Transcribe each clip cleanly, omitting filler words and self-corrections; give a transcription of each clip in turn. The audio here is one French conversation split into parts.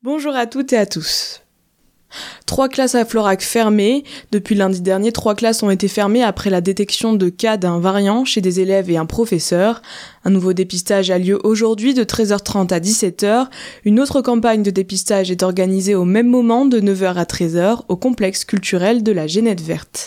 Bonjour à toutes et à tous. 3 classes à Florac fermées. Depuis lundi dernier, 3 classes ont été fermées après la détection de cas d'un variant chez des élèves et un professeur. Un nouveau dépistage a lieu aujourd'hui de 13h30 à 17h. Une autre campagne de dépistage est organisée au même moment de 9h à 13h au complexe culturel de la Génette Verte.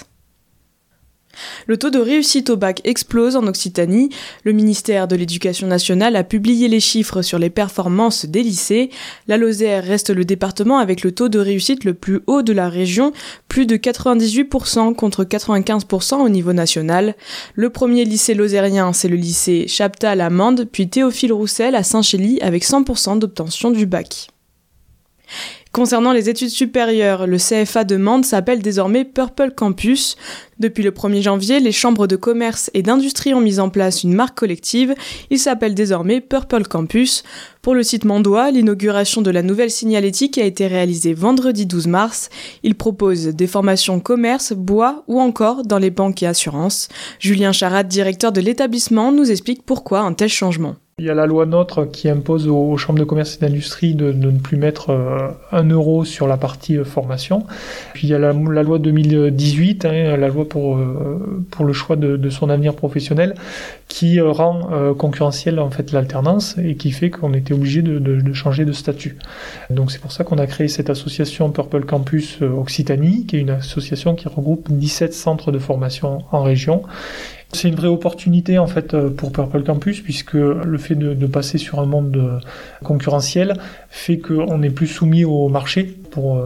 Le taux de réussite au bac explose en Occitanie. Le ministère de l'Éducation nationale a publié les chiffres sur les performances des lycées. La Lozère reste le département avec le taux de réussite le plus haut de la région, plus de 98% contre 95% au niveau national. Le premier lycée lozérien, c'est le lycée Chaptal à Mende, puis Théophile Roussel à Saint-Chély avec 100% d'obtention du bac. Concernant les études supérieures, le CFA de Mende s'appelle désormais Purple Campus. Depuis le 1er janvier, les chambres de commerce et d'industrie ont mis en place une marque collective. Il s'appelle désormais Purple Campus. Pour le site mendois, l'inauguration de la nouvelle signalétique a été réalisée vendredi 12 mars. Il propose des formations commerce, bois ou encore dans les banques et assurances. Julien Charat, directeur de l'établissement, nous explique pourquoi un tel changement. Il y a la loi NOTRe qui impose aux chambres de commerce et d'industrie de ne plus mettre 1 euro sur la partie formation. Puis il y a la loi 2018, la loi pour le choix de son avenir professionnel, qui rend concurrentielle en fait l'alternance et qui fait qu'on était obligé de changer de statut. Donc c'est pour ça qu'on a créé cette association Purple Campus Occitanie, qui est une association qui regroupe 17 centres de formation en région. C'est une vraie opportunité en fait pour Purple Campus, puisque le fait de passer sur un monde concurrentiel fait qu'on n'est plus soumis au marché. Pour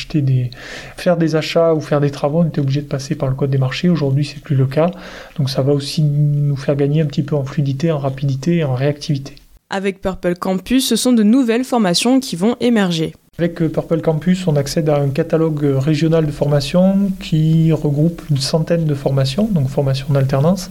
faire des achats ou faire des travaux, on était obligé de passer par le code des marchés. Aujourd'hui, c'est plus le cas. Donc ça va aussi nous faire gagner un petit peu en fluidité, en rapidité et en réactivité. Avec Purple Campus, ce sont de nouvelles formations qui vont émerger. Avec Purple Campus, on accède à un catalogue régional de formation qui regroupe une centaine de formations, donc formations d'alternance.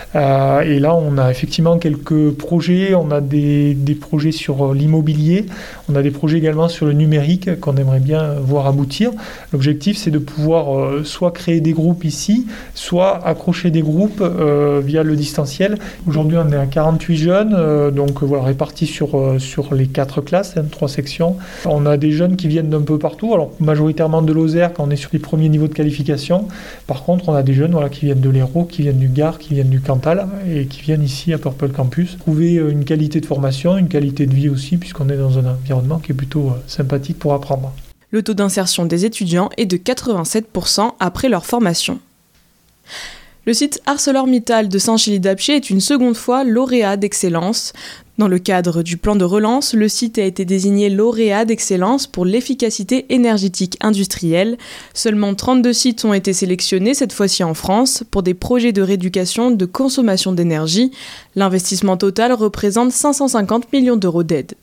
Et là, on a effectivement quelques projets. On a des projets sur l'immobilier. On a des projets également sur le numérique qu'on aimerait bien voir aboutir. L'objectif, c'est de pouvoir soit créer des groupes ici, soit accrocher des groupes via le distanciel. Aujourd'hui, on est à 48 jeunes, donc voilà, répartis sur les 4 classes, 3 sections. On a des jeunes qui viennent d'un peu partout, alors majoritairement de Lozère quand on est sur les premiers niveaux de qualification. Par contre, on a des jeunes qui viennent de l'Hérault, qui viennent du Gard, qui viennent du Cantal et qui viennent ici à Purple Campus trouver une qualité de formation, une qualité de vie aussi, puisqu'on est dans un environnement qui est plutôt sympathique pour apprendre. Le taux d'insertion des étudiants est de 87% après leur formation. Le site ArcelorMittal de Saint-Chély-d'Apcher est une seconde fois lauréat d'excellence. Dans le cadre du plan de relance, le site a été désigné lauréat d'excellence pour l'efficacité énergétique industrielle. Seulement 32 sites ont été sélectionnés, cette fois-ci en France, pour des projets de rééducation de consommation d'énergie. L'investissement total représente 550 millions d'euros d'aide.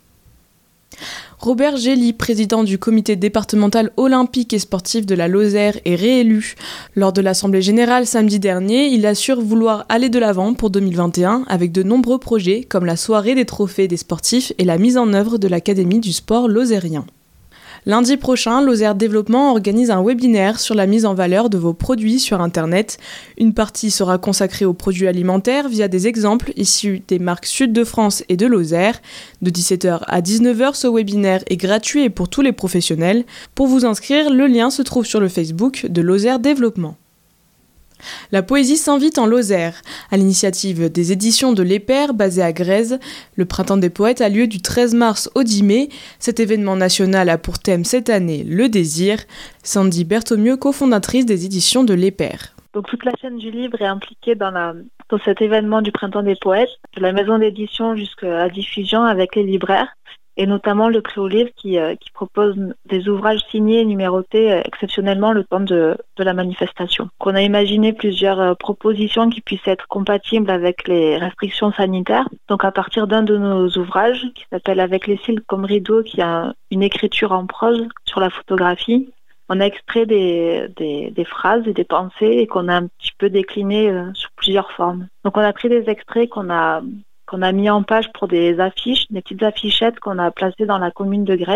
Robert Gély, président du comité départemental olympique et sportif de la Lozère, est réélu. Lors de l'Assemblée générale samedi dernier, il assure vouloir aller de l'avant pour 2021 avec de nombreux projets comme la soirée des trophées des sportifs et la mise en œuvre de l'Académie du sport lozérien. Lundi prochain, Lozère Développement organise un webinaire sur la mise en valeur de vos produits sur Internet. Une partie sera consacrée aux produits alimentaires via des exemples issus des marques Sud de France et de Lozère. De 17h à 19h, ce webinaire est gratuit et pour tous les professionnels. Pour vous inscrire, le lien se trouve sur le Facebook de Lozère Développement. La poésie s'invite en Lozère. À l'initiative des éditions de l'Épère, basées à Grèze, le Printemps des poètes a lieu du 13 mars au 10 mai. Cet événement national a pour thème cette année le désir. Sandy Berthomieux, cofondatrice des éditions de l'Épère. Donc toute la chaîne du livre est impliquée dans cet événement du Printemps des poètes, de la maison d'édition jusqu'à la diffusion avec les libraires. Et notamment le prix au livre qui propose des ouvrages signés et numérotés exceptionnellement le temps de la manifestation. On a imaginé plusieurs propositions qui puissent être compatibles avec les restrictions sanitaires. Donc à partir d'un de nos ouvrages qui s'appelle Avec les cils comme rideau, qui a une écriture en prose sur la photographie, on a extrait des phrases et des pensées et qu'on a un petit peu déclinées sous plusieurs formes. Donc on a pris des extraits qu'on a mis en page pour des affiches, des petites affichettes qu'on a placées dans la commune de Grèze.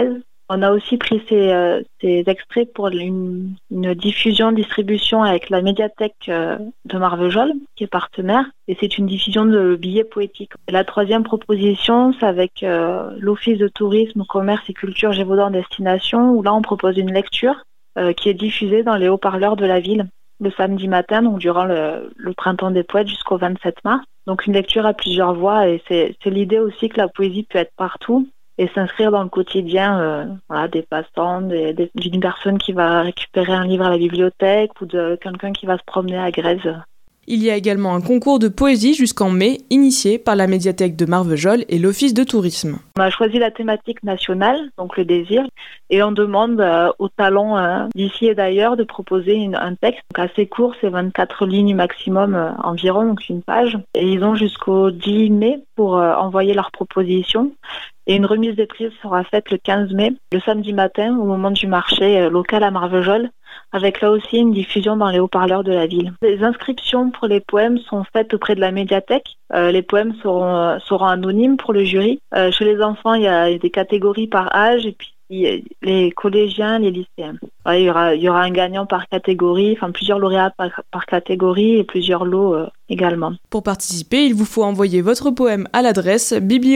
On a aussi pris ces extraits pour une distribution avec la médiathèque de Marvejols, qui est partenaire, et c'est une diffusion de billets poétiques. Et la troisième proposition, c'est avec l'Office de tourisme, commerce et culture Gévaudan Destination, où là on propose une lecture qui est diffusée dans les haut-parleurs de la ville le samedi matin, donc durant le printemps des poètes jusqu'au 27 mars. Donc une lecture à plusieurs voix, et c'est l'idée aussi que la poésie peut être partout et s'inscrire dans le quotidien des passants, d'une personne qui va récupérer un livre à la bibliothèque ou de quelqu'un qui va se promener à Grèze. Il y a également un concours de poésie jusqu'en mai, initié par la médiathèque de Marvejols et l'Office de tourisme. On a choisi la thématique nationale, donc le désir, et on demande aux talents d'ici et d'ailleurs de proposer un texte assez court, c'est 24 lignes maximum environ, donc une page. Et ils ont jusqu'au 10 mai pour envoyer leurs propositions. Et une remise des prix sera faite le 15 mai, le samedi matin, au moment du marché local à Marvejols, avec là aussi une diffusion dans les haut-parleurs de la ville. Les inscriptions pour les poèmes sont faites auprès de la médiathèque. Les poèmes seront anonymes pour le jury. Chez les enfants, il y a des catégories par âge, et puis les collégiens, les lycéens. Il y aura un gagnant par catégorie, plusieurs lauréats par catégorie et plusieurs lots également. Pour participer, il vous faut envoyer votre poème à l'adresse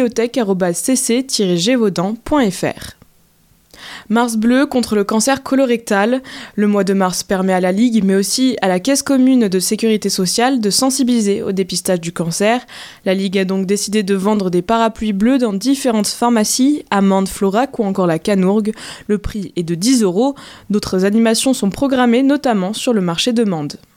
bibliothèque@cc-gévaudan.fr. Mars bleu contre le cancer colorectal. Le mois de mars permet à la Ligue, mais aussi à la Caisse commune de sécurité sociale, de sensibiliser au dépistage du cancer. La Ligue a donc décidé de vendre des parapluies bleus dans différentes pharmacies, à Mende, Florac ou encore la Canourgue. Le prix est de 10 €. D'autres animations sont programmées, notamment sur le marché de Mende.